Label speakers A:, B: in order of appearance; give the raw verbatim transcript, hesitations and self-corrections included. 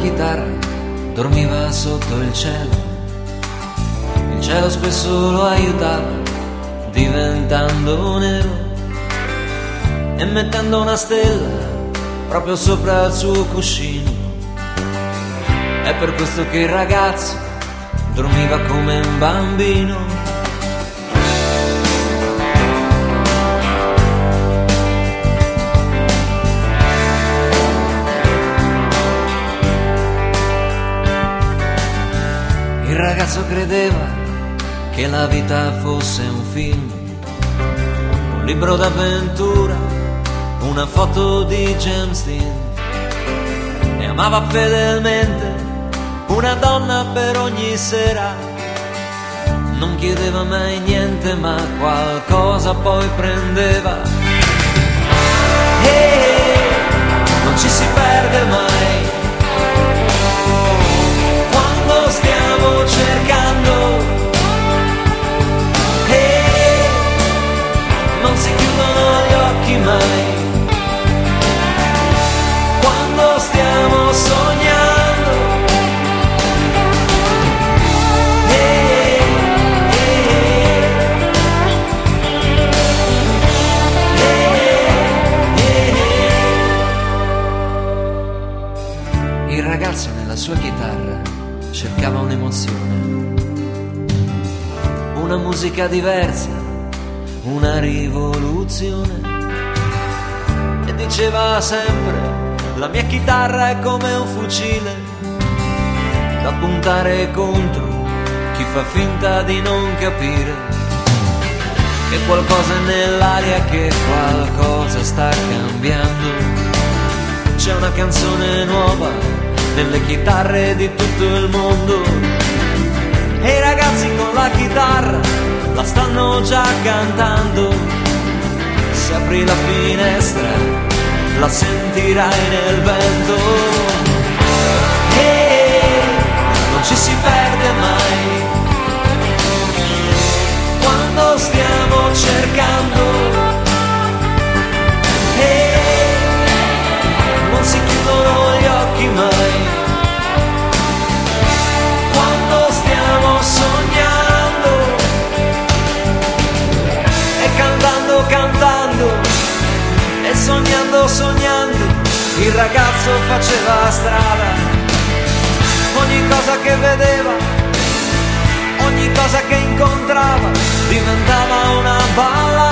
A: chitarra dormiva sotto il cielo. Il cielo spesso lo aiutava, diventando nero e mettendo una stella proprio sopra il suo cuscino. È per questo che il ragazzo dormiva come un bambino. Il ragazzo credeva che la vita fosse un film, un libro d'avventura, una foto di James Dean, e amava fedelmente una donna per ogni sera. Non chiedeva mai niente, ma qualcosa poi prendeva. E non ci si perde mai quando stiamo cercando, e non si chiudono gli occhi mai quando stiamo sognando. E, e, e, e. Il ragazzo nella sua chitarra cercava un'emozione, una musica diversa, una rivoluzione, e diceva sempre: la mia chitarra è come un fucile da puntare contro chi fa finta di non capire che qualcosa è nell'aria, che qualcosa sta cambiando. C'è una canzone nuova nelle chitarre di tutto il mondo, e i ragazzi con la chitarra la stanno già cantando. Se apri la finestra la sentirai nel vento, e non ci si perde mai quando stiamo cercando, e non si chiudono gli occhi mai quando stiamo sognando, e cantando, cantando, e sognando, sognando, il ragazzo faceva strada. Ogni cosa che vedeva, ogni cosa che incontrava diventava una ballata.